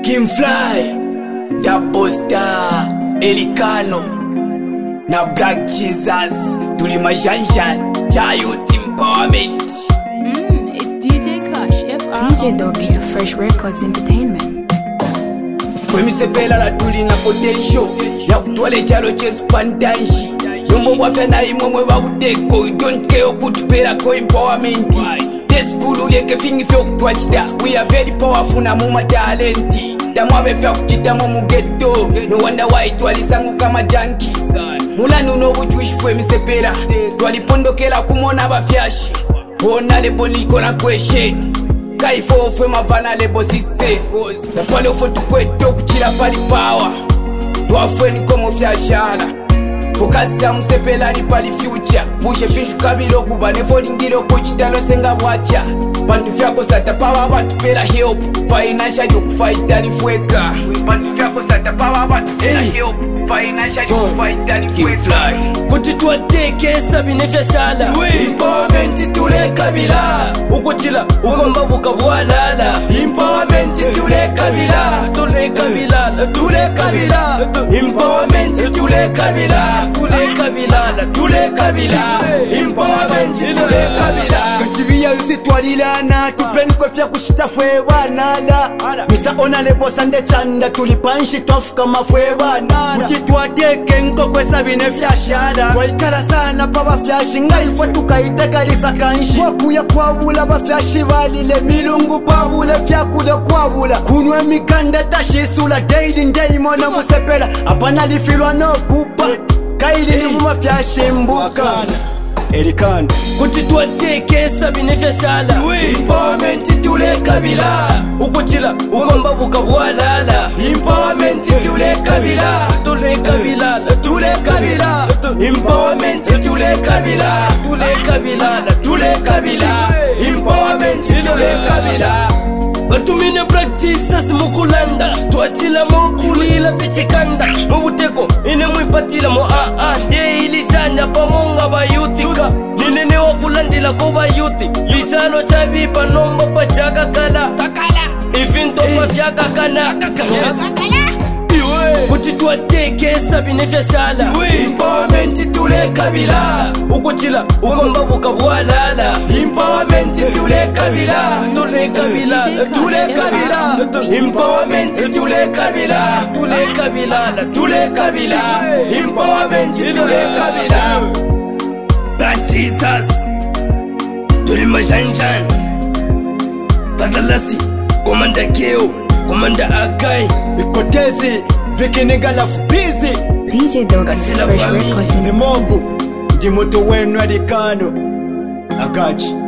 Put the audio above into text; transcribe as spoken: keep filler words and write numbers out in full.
Kim Fly, Double Star, Elikano, na Black Jesus, tuli majanjan, Child Empowerment. Mm, it's D J Kush, F R. D J Dobby, Fresh Records Entertainment. Kwemi sepela la tuli na potential, ya kutwale chalo chesu pandanshi. Yombo wafya na imwe wabudeko, don't care kutupela ko empowerment. Skulu leke fingi fyo kutwachita. We are very powerful na muma talenti. Damwabe fya kutita mu ghetto. No wonder why twalisangu kama junkie. Mulanu no buchuishi fwe misepera. Twalipondokela kumona bafyashi. Bona lebo niko na question. Kaifo fwe mavana lebo system. Napale ufo tukweto kuchila pali power. Twafwe niko mufyashala. Focus ya msepela ni pali future. Pushe fishu kabilo kuba nefodi ngilo kuchitalo senga wacha. Pantu fyako sata pawa watu pela help. Financial joku fighta ni fueka. Pantu fyako sata pawa watu pela help. Financial joku fighta ni fueka. Kutitwa teke sabi nefya shala. Empowerment tule kabila. Ukuchila ukomba bukabualala. Empowerment tule kabila. Tule kabila. Tule kabila. Empowerment tule kabila. Tule kabila. Tule kabila. Empowerment tule kabila. Kachibiya yuzi twalilana. Tupeni kwefya kushita fwe wanala. Mister Ona lebo sande chanda. Tulipanshi twafuka mafwe wanala. Kuti tuateke nko kwesa bine fya shala. Waikara sana pa bafyashi. Ngaifwa tukaiteka lisa kanshi. Wakuya kwabula bafyashi balile. Milungu babule fya kule kwabula. Kunwe mikanda tashisula. Daily day mona musepela. Apana lifilwa no kupa. Kaili ni muma fyashi mbuka. Elikano Kutitwa teke sabi nefya shala. Empowerment tule kabila. Ukuchila ukomba bukabualala. Empowerment tule kabila. Tule kabila. Tule kabila. Empowerment tule kabila. Tule kabila. Tule kabila. Empowerment tule kabila. Batumine practices mukulanda. Tuachila mokulila vichikanda. Mubuteko ine mwipatila mo a a de ilishanya pamonga ba yuthika. Ninene wakulandila ko ba yuthi. Lichano chavipa nomba pachaka kala. Kakala. Ifinto pa fyaka kana. Kakala. Kutitwa teke sabi nefya shala. Empowerment tule kabila. Ukuchila ukomba bukabualala. Empowerment tule kabila. Tule kabila. Tule kabila. Empowerment tule kabila. Tule kabila. Tule kabila. Empowerment tule kabila. That Jesus Tuli majanjan Tadalasi Komanda Keo Komanda Akai Ikotezi Viki nigga lafu busy D J Dobby, Kasila Fresh family. Records Ni Entertainment. Mungu Ndi mutu wenu Elikano I got you.